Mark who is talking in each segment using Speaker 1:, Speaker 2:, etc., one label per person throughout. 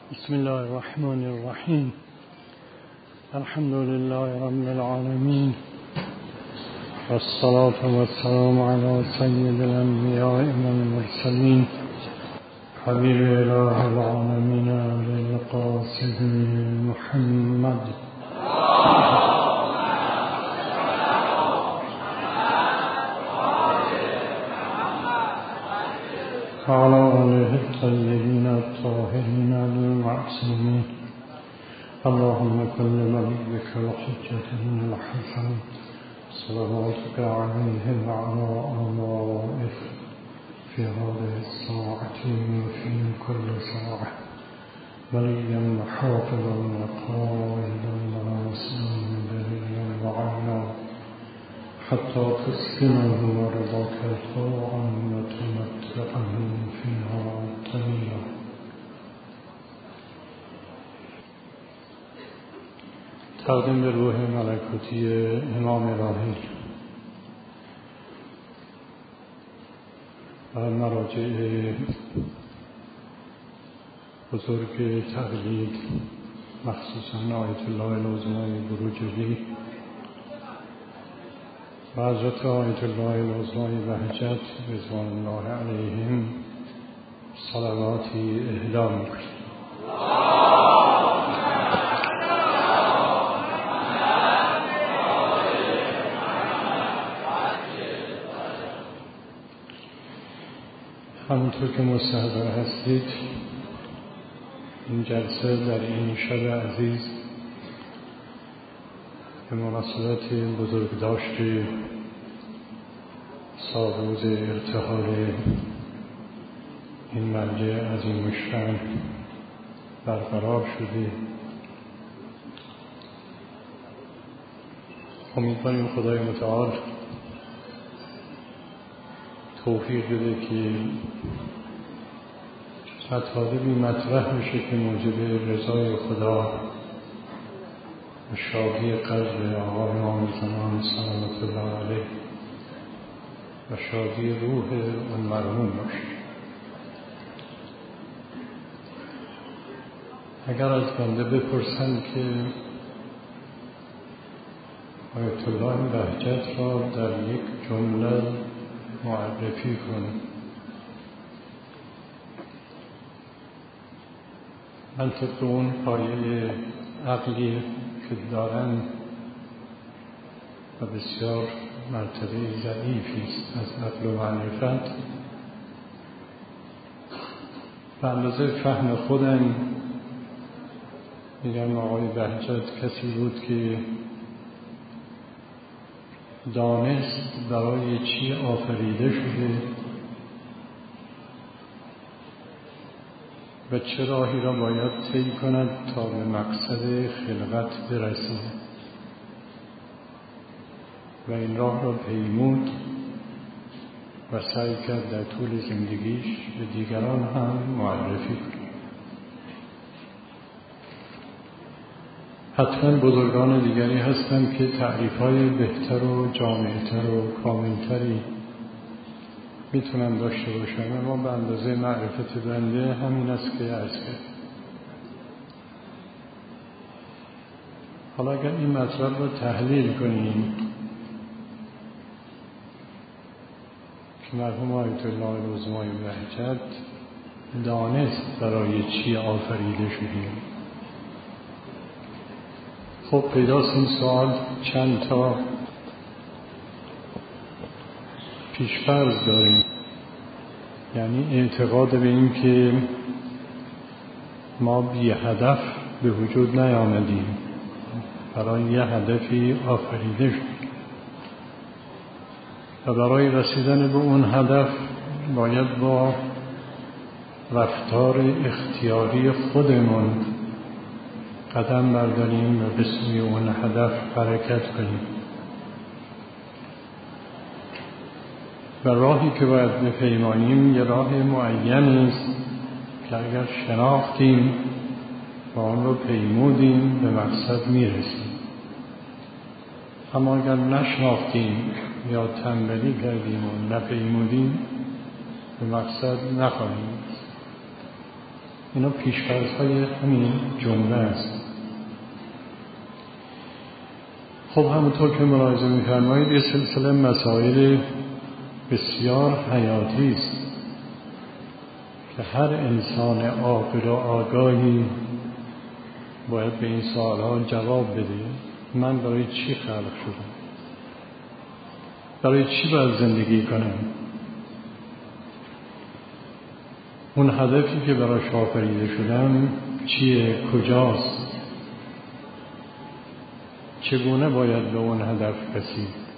Speaker 1: بسم الله الرحمن الرحیم. الحمد لله رب العالمین والصلاة والسلام علی سید الانبیاء والمرسلین حبیب اله العالمین القاسم محمد وعلى آله الطيبين الطاهرين المعصومين. اللهم كن لوليك وحجة الحسن صلواتك عليه وعلى آبائه في هذه الساعة وفي كل ساعة وليا وحافظا وقائدا وناصرا دليلا وعينا حتى تسكنه ورضاك طوعا وتمتعه فيها طويلا. تقدیم به روح ملکوتی امام الهی و مراجع بزرگ تقلید، مخصوصا آیت الله العظمای بروجردی و حضرت آیت الله العظمای بهجت رضوان الله علیهم صلواتی اهدا می‌کنیم. همونطور که مستحضر هستید، این جلسه در این شب عزیز به مناسبت بزرگداشت سالروز ارتحال این مرجع عظیم الشأن برقرار شده. امیدواریم خدای متعال توفیق بده که مطالبی مطرح بشه که موجب رضای خدا و شادی قلب آقای امام زمان صلوات الله علیه و شادی روح اون مرحوم باشه. اگر از بنده بپرسند که آیت الله بهجت را در یک جمله معرفی کنید، من طبق اون پایه عقلی که دارن و بسیار مرتبه ضعیفی است از عقل و معرفت، به اندازه فهم خودم میگم آقای بهجت کسی بود که دانست برای چی آفریده شده و چه راهی را باید طی کند تا به مقصد خلقت برسد و این راه را پیمود و سعی کرد در طول زندگیش به دیگران هم معرفی کند. حتما بزرگان دیگری هستند که تعریف‌های بهتر و جامع‌تر و کاملتری میتونن داشته باشن، اما به اندازه معرفت بنده همین است که عرض کرد. حالا اگر این مطلب رو تحلیل کنیم که مرحوم آیت الله العظمای بهجت دانست برای چی آفریده شدیم، خب پیداست این سوال چند تا پیشفرض داریم، یعنی اعتقاد به این که ما بی هدف به وجود نیامدیم، برای یه هدفی آفریده شدیم و برای رسیدن به اون هدف باید با رفتار اختیاری خودمون قدم برداریم و به سوی اون هدف حرکت کنیم و راهی که باید بپیماییم یه راه معینی است که اگر شناختیم و آن رو پیمودیم به مقصد میرسیم، اما اگر نشناختیم یا تنبلی کردیم و نپیمودیم به مقصد نخواهیم. اینا پیش‌فرض‌های همین جمله است. خب همونطور که ملاحظه می‌فرمایید یه سلسله مسائل بسیار حیاتی است که هر انسان عاقل و آگاهی باید به این سوال‌ها جواب بده. من برای چی خلق شدم؟ برای چی باید زندگی کنم؟ اون هدفی که براش آفریده شدم چیه؟ کجاست؟ چگونه باید به اون هدف رسید؟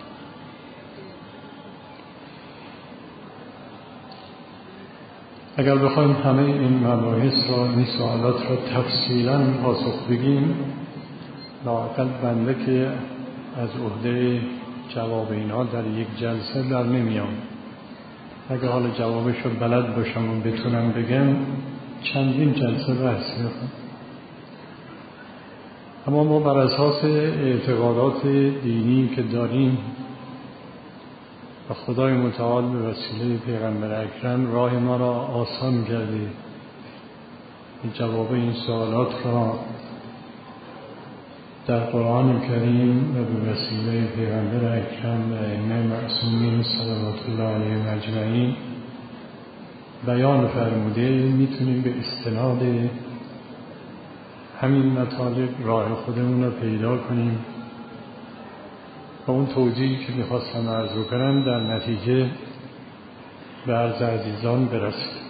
Speaker 1: اگر بخوایم همه این مباحث را، این سوالات را تفصیلاً پاسخ بگیم، لااقل بنده که از عهده جواب اینا در یک جلسه در نمیام. اگر حالا جوابش رو بلد باشم و بتونم بگم چندین جلسه بحث میکنم. اما ما بر اساس اعتقادات دینی که داریم و خدای متعال به وسیله پیغمبر اکرم راه ما را آسان کرده، جواب این سوالات را در قرآن کریم و به وسیله پیغمبر اکرم و ائمه معصومین صلوات الله علیهم اجمعین بیان فرموده، میتونیم به استناد همین مطالب راه خودمون رو پیدا کنیم و اون توضیحی که میخواستم عرض کنم در نتیجه به عرض عزیزان برسید.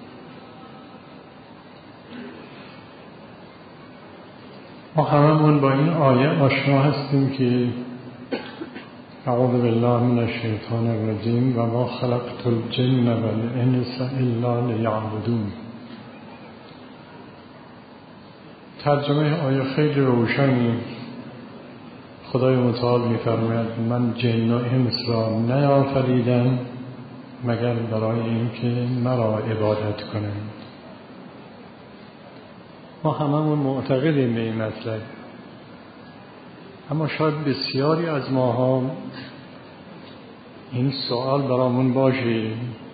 Speaker 1: ما هممون با این آیه آشنا هستیم که اعوذ بالله من الشیطان الرجیم و ما خلقت الجن والانس الا لیعبدون. ترجمه آیه خیلی روشنی. خدای متعال می‌فرماید من جن و انس را نیافریدم مگر برای اینکه مرا عبادت کنند. ما هممون معتقدیم به این مطلب، اما شاید بسیاری از ماها این سوال برامون باشه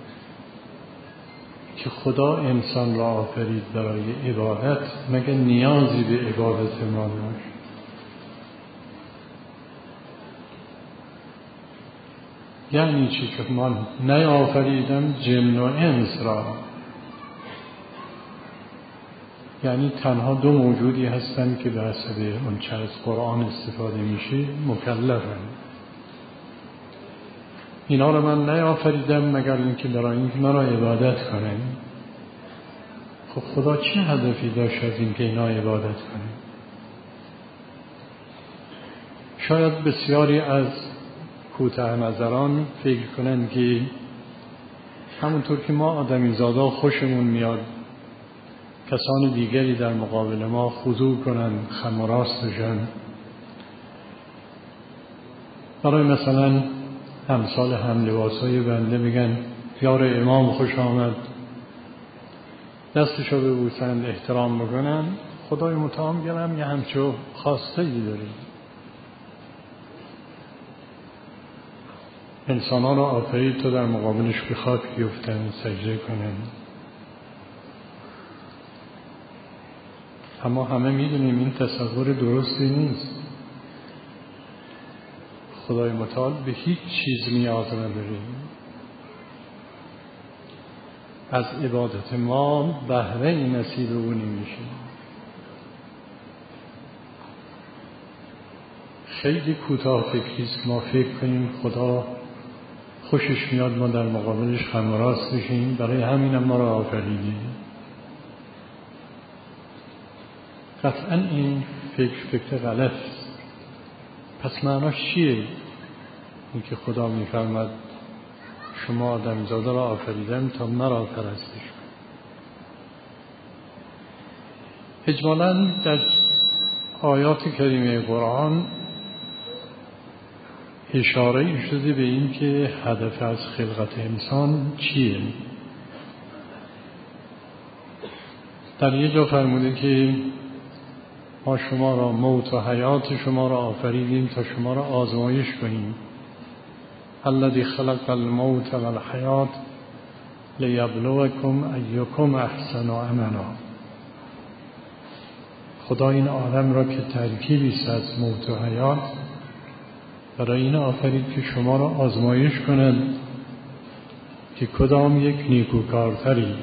Speaker 1: که خدا انسان را آفرید برای عبادت، مگر نیازی به عبادت ما داشت؟ یعنی چی که من نیافریدم جن و انس را؟ یعنی تنها دو موجودی هستند که به حسب اون چه از قرآن استفاده میشه مکلفن. اینا رو من نیافریدم مگر اینکه برای اینکه مرا عبادت کنن. خب خدا چه هدفی داشت از اینکه اینا عبادت کنن؟ شاید بسیاری از کوته نظران فکر کنند که همونطور که ما آدمی زادا خوشمون میاد کسان دیگری در مقابل ما خضوع کنن، خم و راست بشن، برای مثلا امثال هم لباسای بنده بگن یار امام خوش آمد، دستشو ببوسند، احترام بکنن، خدای متعال گرم یه همچو خواسته ای داره. انسان ها را آفرید تا در مقابلش به خاک بیفتن، سجده کنن. اما همه میدونیم این تصور درستی نیست. خدای متعال به هیچ چیز نیاز نداره. از عبادت ما بهره نصیب او نمیشه. خیلی کوتاه فکریست ما فکر کنیم خدا خوشش میاد ما در مقابلش خم و راست بشیم، برای همینم ما را آفریده. قطعا این فکر غلط است. پس معناش چیه؟ این که خدا میفرماد شما آدمزاده را آفریدم تا مرا پرستش کن. اجمالاً در آیات کریمه قرآن اشاره شده به این که هدف از خلقت انسان چیه. در یه جا فرموده که ما شما را، موت و حیات شما را آفریدیم تا شما را آزمایش کنیم. الذی خلق الموت والحیات لیبلوکم ایکم احسن عملا. خدا این عالم را که ترکیبی است از موت و حیات برای این آفرید که شما را آزمایش کند که کدام یک نیکوکارتری.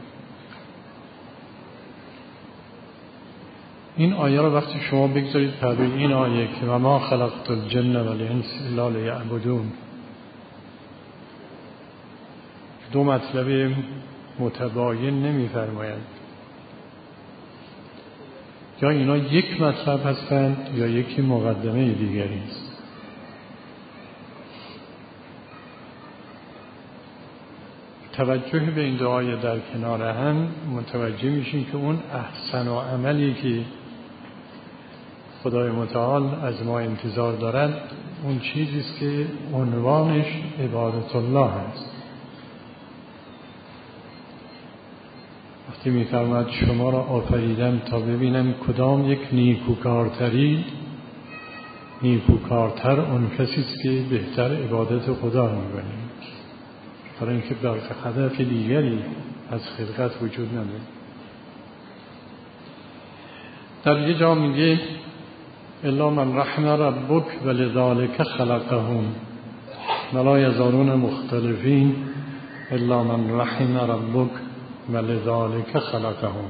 Speaker 1: این آیه را وقتی شما بگذارید پهلوی این آیه که و ما خلقت الجن والانس الا لیعبدون، دو مطلب متباین نمی‌فرماید. یا اینا یک مطلب هستند یا یکی مقدمه دیگری است. توجه به این دو آیه در کنار هم متوجه میشیم که اون احسن و عملی که خدای متعال از ما انتظار دارد اون چیزی است که عنوانش عبادت الله است. وقتی می‌فرماید شما را آفریدم تا ببینم کدام یک نیکوکارتر اون کسی است که بهتر عبادت خدا می‌کنه، برای اینکه در هدف دیگری از خلقت وجود نداره. در یه جا میگه الا من رحم ربک ولذالک خلقهم ولا یزالون مختلفین الا من رحم ربک ولذالک خلقهم.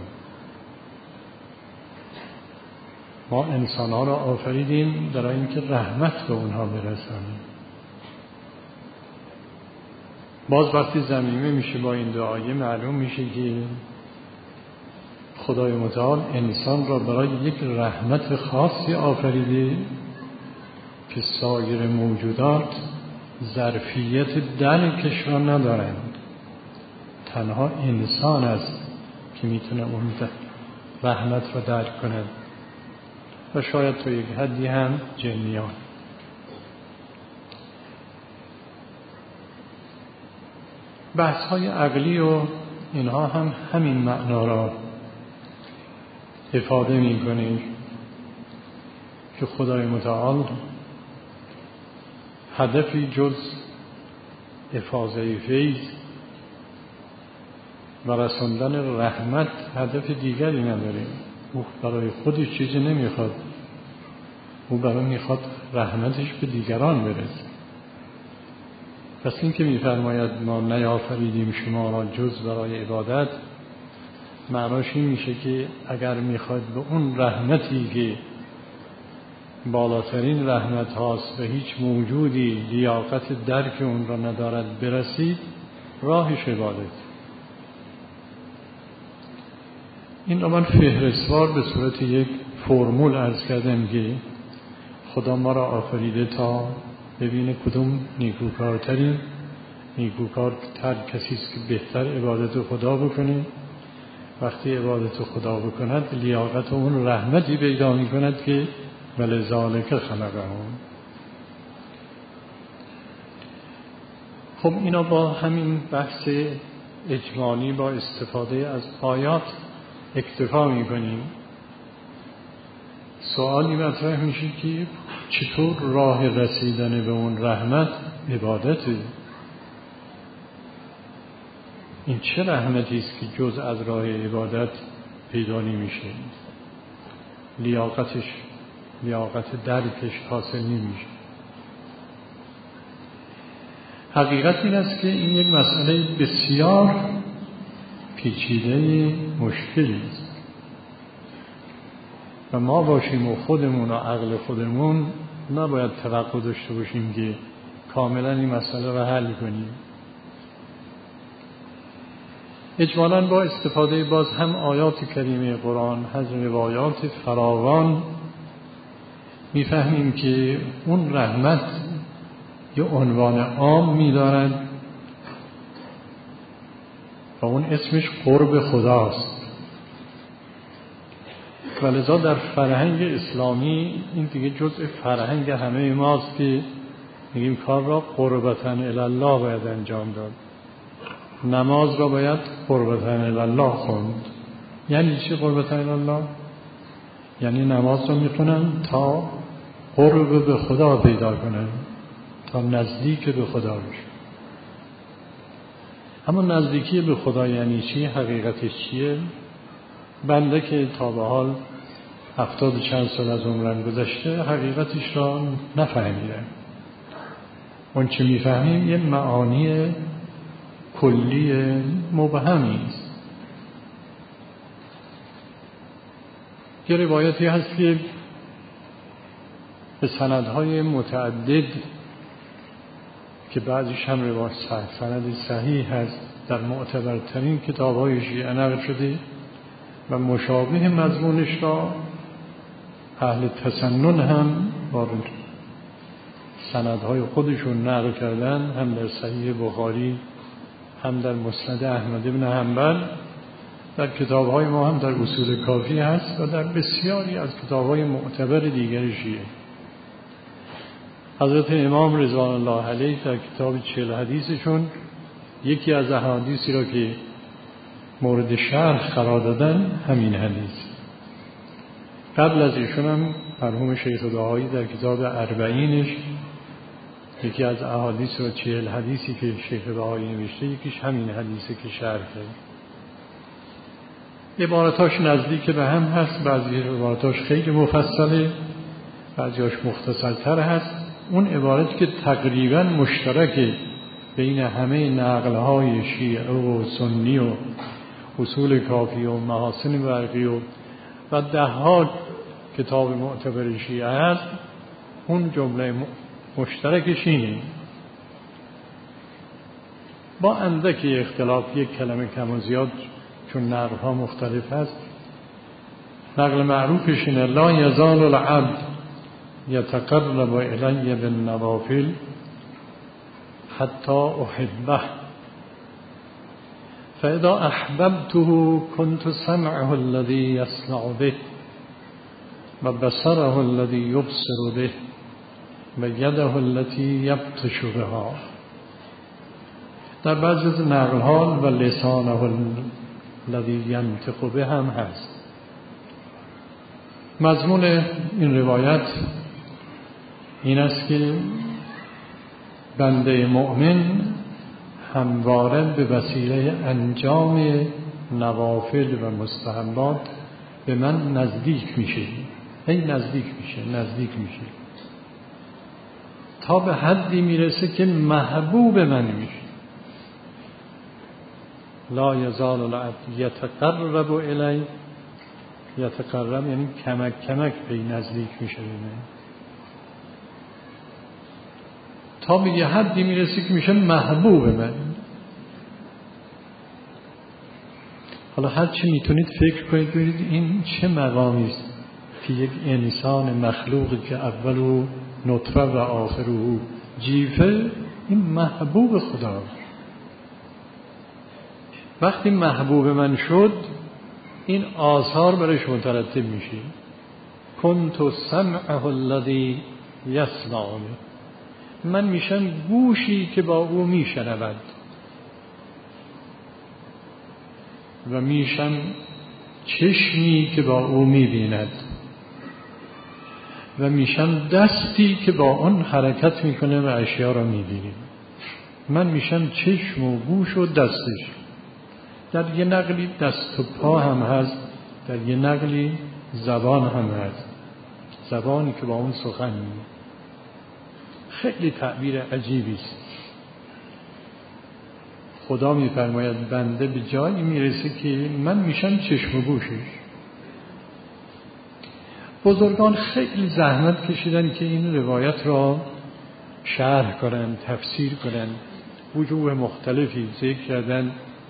Speaker 1: ما انسان‌ها را آفریدیم در اینکه رحمت به اونها برسانیم. باز وقتی ضمیمه میشه با این دو آیه معلوم میشه که خدای متعال انسان را برای یک رحمت خاصی آفریده که سایر موجودات ظرفیت درکش را ندارند. تنها انسان است که میتونه اون رحمت را درک کند و شاید تا یک حدی هم جنیان. بحث های عقلی و اینها هم همین معنا را افاده می کنه که خدای متعال هدفی جز افاضه فیض و رساندن رحمت هدف دیگری نداره. او برای خودش چیزی نمیخواد، او برای میخواد رحمتش به دیگران برسه. پس این که میفرماید ما نیافریدیم شما را جز برای عبادت، معناش این میشه که اگر میخواد به اون رحمتی که بالاترین رحمت هاست و هیچ موجودی لیاقت درک اون را ندارد برسید، راهش عبادت. این را من فهرستوار به صورت یک فرمول عرض کردم که خدا ما را آفریده تا ببینه کدوم نیکوکارترین. نیکوکارتر کسی است که بهتر عبادت خدا بکنه. وقتی عبادت خدا بکند لیاقت اون رحمتی پیدا می کند که ولذالک خلقهم. خب اینا با همین بحث اجمالی با استفاده از آیات اکتفا می کنیم. سوالی مطرح میشه که چطور راه رسیدن به اون رحمت عبادته؟ این چه رحمتی است که جز از راه عبادت پیدا نمیشه؟ لیاقت درکش حاصل نمیشه. حقیقت این است که این یک مسئله بسیار پیچیده مشکلی است و ما باشیم و خودمون و عقل خودمون نباید توقع داشته باشیم که کاملا این مسئله را حل کنیم. اجمالاً با استفاده باز هم آیات کریمه قرآن، از روایات فراوان میفهمیم که اون رحمت یه عنوان عام می‌دارد و اون اسمش قرب خداست. ولذا در فرهنگ اسلامی این دیگه جزء فرهنگ همه ماست که میگیم کار را قربتاً الی الله باید انجام داد. نماز را باید قربتاً الی الله خوند. یعنی چی قربتاً الی الله؟ یعنی نماز را میخونن تا قرب به خدا پیدا کنن، تا نزدیک به خدا بشن. اما نزدیکی به خدا یعنی چی؟ حقیقتش چیه؟ بنده که تا به حال 70 چند سال از عمرم گذشته حقیقتش را نفهمیدم. اون چه میفهمیم یه معانی کلی مبهمی است. یه روایتی هست که به سندهای متعدد که بعضیش هم روایت سند صحیح هست در معتبرترین کتاب‌های شیعه نقل شده و مشابه مضمونش را اهل تسنن هم با سندهای خودشون نقل کردن، هم در صحیح بخاری هم در مسند احمد بن حنبل، در کتاب‌های ما هم در اصول کافی هست و در بسیاری از کتاب‌های معتبر دیگر شیعه. حضرت امام رضوان الله علیه در کتاب 40 حدیثشون یکی از احادیثی را که مورد شرح قرار دادن همین حدیث. قبل از ایشون هم مرحوم شیخ بهایی در کتاب 40 یکی از احادیث و 40 حدیثی که شیخ بهایی نوشته یکیش همین حدیثی که شرح کرد. عبارتاش نزدیک به هم هست، بعضی عبارتاش خیلی مفصله، بعضیاش مختصرتر هست. اون عبارت که تقریبا مشترک بین همه نقل‌های شیعه و سنی و اصول کافی و محاسن برقی و ده‌ها کتاب معتبر شیعه هست، اون جمله مشترکش اینه، با اندکی اختلاف یک کلمه کم و زیاد چون نقل‌ها مختلف هست. نقل معروفش اینه: لا یزال العبد یتقرب الی بالنوافل حتی احبه فاذا احببته كنت سمعه الذي يسمع به و بصره الذي يبصر به و یده التي یبطش بها. در بعضی از نقل‌ها و لسانه الذي ينطق به هم هست. مضمون این روایت این است که بنده مؤمن همواره به وسیله انجام نوافل و مستحبات به من نزدیک میشه، نزدیک میشه تا به حدی میرسه که محبوب من میشه. لا یزال العبد یتقرب الی، یتقرب یعنی کمک کمک به نزدیک میشه به من، تا به یه حدی میرسه که میشه محبوب من. حالا هر چی میتونید فکر کنید ببینید این چه مقامی است که یک انسان مخلوقی که اولو نطفه و آخرو جیفه، این محبوب خدا وقتی محبوب من شد این آثار برایش مترتب میشه. کنت سمعه الذی یسمع به، من میشم گوشی که با او میشنود و میشم چشمی که با او میبیند و میشم دستی که با اون حرکت میکنه و اشیا را میبینه. من میشم چشم و گوش و دستش. در یه نقلی دست و پا هم هست، در یه نقلی زبان هم هست، زبانی که با اون سخن میگه. خیلی تعبیر عجیبی است. خدا میفرماید بنده به جایی میرسه که من میشم چشم و گوشش. بزرگان خیلی زحمت کشیدن که این روایت را شرح کنن، تفسیر کنن، وجوه مختلفی ذکر کردن.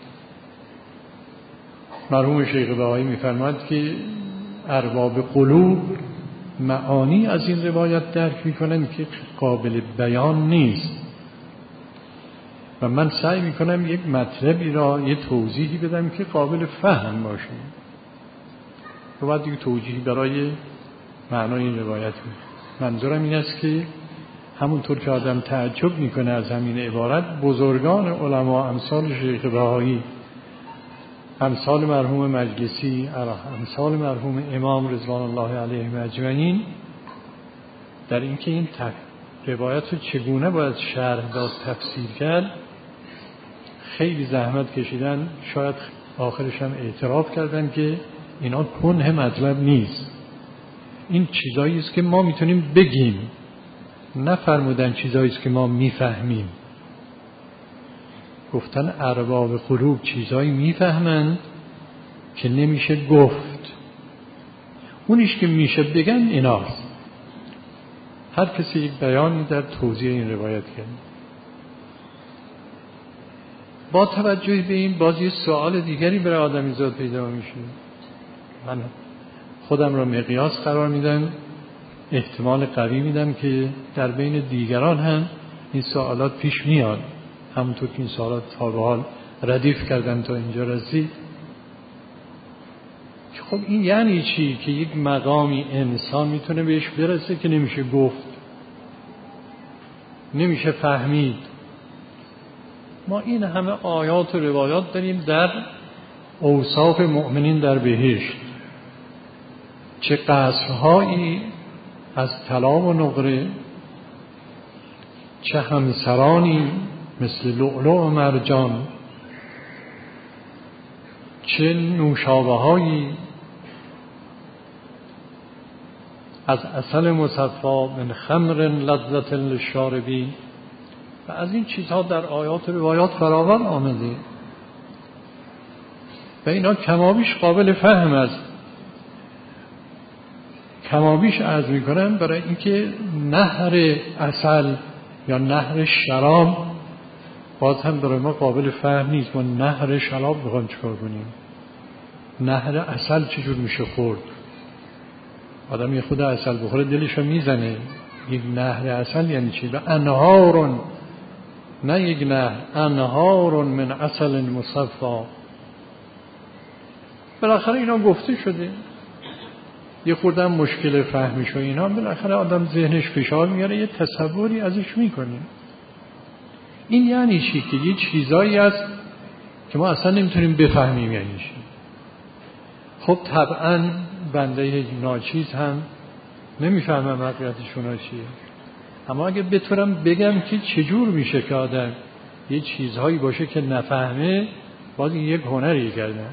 Speaker 1: مرحوم شیخ بهایی میفرماید که ارباب قلوب معانی از این روایت درک میکنن که قابل بیان نیست و من سعی میکنم یک مطلبی را یه توضیحی بدم که قابل فهم باشه و بعد یک توجیهی برای معنای این روایت میکنم. منظورم این است که همونطور که آدم تعجب میکنه از همین عبارت، بزرگان علما امثال شیخ بهایی، امثال مرحوم مجلسی، امثال مرحوم امام رضوان الله علیهم اجمعین، در اینکه این روایت رو چگونه باید شرح داد، تفسیر کرد، خیلی زحمت کشیدن، شاید آخرش هم اعتراف کردن که اینا کنه مطلب نیست، این چیزایی است که ما میتونیم بگیم، نفرمودن چیزایی است که ما میفهمیم. گفتن ارباب قلوب چیزایی میفهمند که نمیشه گفت، اونیش که میشه بگن ایناست. هر کسی یک بیانی در توضیح این روایت کرد. با توجه به این باز یه سوال دیگری برای آدمیزاد پیدا میشه. من خودم را مقیاس قرار میدم، احتمال قوی میدم که در بین دیگران هم این سوالات پیش میاد، همونطور که این سوالات تا به حال ردیف کردن تا اینجا رسید. خب این یعنی چی؟ که یک مقامی انسان میتونه بهش برسه که نمیشه گفت، نمیشه فهمید. ما این همه آیات و روایات داریم در اوصاف مؤمنین در بهشت، چه قصرهایی از طلا و نقره، چه همسرانی مثل لؤلؤ و مرجان، چه نوشابه هایی از عسل مصفا من خمر لذت للشاربین. و از این چیزها در آیات و روایات فراوان آمده و اینا کمابیش قابل فهم است. کمابیش عرض میکنم برای اینکه نهر عسل یا نهر شراب باز هم برای ما قابل فهم نیست. ما نهر شراب بخوایم چکار کنیم؟ نهر عسل چجور میشه خورد؟ آدم یه خود عسل بخوره دلشو میزنه. یک نهر عسل یعنی چی؟ و انهارون، نه یک نهر، انهارون من عسل مصفا. بالاخره اینا گفته شده، یه خوردن مشکل فهمیش و اینا، بالاخره آدم ذهنش فشار میاره، یه تصوری ازش میکنه. این یعنی چی؟ که یه چیزایی هست که ما اصلا نمیتونیم بفهمیم یعنی چی. خب طبعا بنده ناچیز هم نمیفهمم حقیقتشون چیه، اما اگه بتونم بگم که چجور میشه که آدم یه چیزهایی باشه که نفهمه، باز این یک هنری کردن.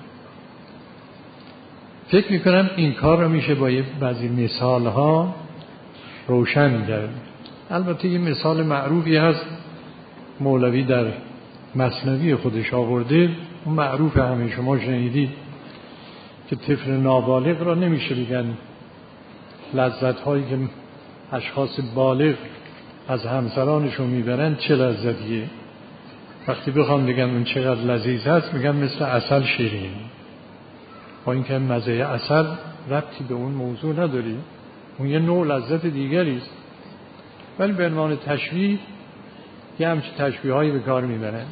Speaker 1: فکر میکنم این کار رو میشه با یه بعضی مثال ها روشن کرد. البته یه مثال معروفی هست مولوی در مثنوی خودش آورده، اون معروف همه شما شنیدید، که طفل نابالغ را نمیشه بگن لذت هایی که اشخاص بالغ از همسرانشون میبرن چه لذتیه. وقتی بخوام بگم اون چقدر لذیذ هست، میگم مثل عسل شیرین، با اینکه مزه عسل ربطی به اون موضوع نداری، اون یه نوع لذت دیگری است، ولی به عنوان تشبیه یه همچین تشبیه هایی به کار میبرن.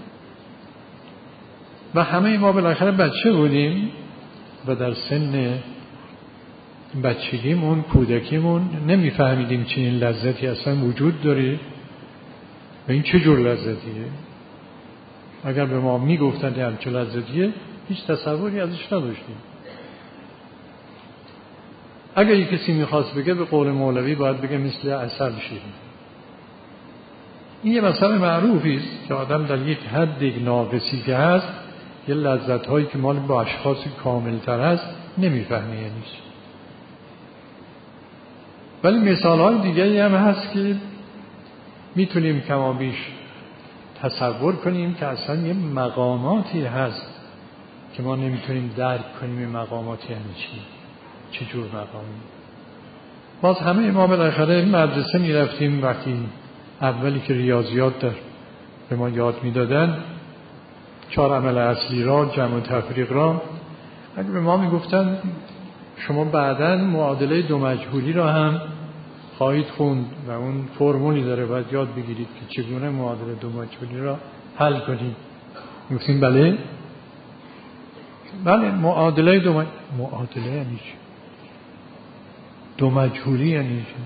Speaker 1: و همه ما بالاخره بچه بودیم و در سن بچگیمون، کودکیمون نمیفهمیدیم چنین لذتی اصلا وجود داره و این چه جور لذتیه. اگر به ما میگفتن هم چه لذتیه، هیچ تصوری ازش نداشتیم. اگر یک کسی میخواست بگه به قول مولوی باید بگه مثل عسل شیرین. این یه مسئله معروفی است که آدم در یک حد ناقصی که هست، یه لذت هایی که مال با اشخاص کاملتر هست نمیفهمه یعنی چی. ولی مثال های دیگری هم هست که میتونیم کمابیش تصور کنیم که اصلا یه مقاماتی هست که ما نمیتونیم درک کنیم. این مقاماتی یعنی چی؟ چجور مقامی؟ باز همه ما بالاخره مدرسه میرفتیم، وقتی اولی که ریاضیات در به ما یاد میدادن، 4 عمل اصلی را، جمع و تفریق را، اگه به ما میگفتن شما بعداً معادله دو مجهولی را هم خواهید خوند و اون فرمولی داره باید یاد بگیرید که چگونه معادله دو مجهولی را حل کنید، میگفتیم بله معادله معادله یعنی چی؟ دو مجهولی یعنی چی؟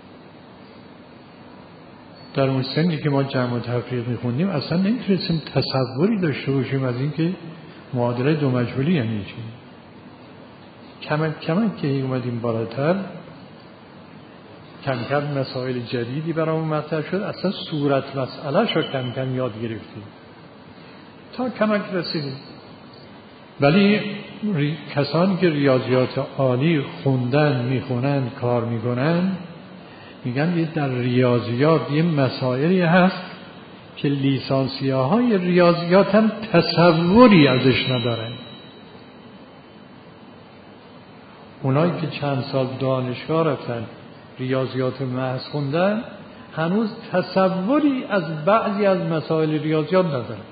Speaker 1: در اون سنی که ما جمع و تفریق میخوندیم اصلا نمیتونستیم تصوری داشته باشیم از این که معادله دو مجهولی یعنی چی. کمک که اومدیم بالاتر، کم کم مسائل جدیدی برامون مطرح شد، اصلا صورت مسئله شو کم کم یاد گرفتیم. تا کمک رسیدیم. ولی کسانی که ریاضیات عالی خوندن، میخونن، کار میکنن، میگن یه در ریاضیات یه مسائلی هست که لیسانسیه‌های ریاضیات هم تصوری ازش ندارن. اونایی که چند سال دانشگاه رفتن ریاضیات محض خوندن هنوز تصوری از بعضی از مسائل ریاضیات ندارن.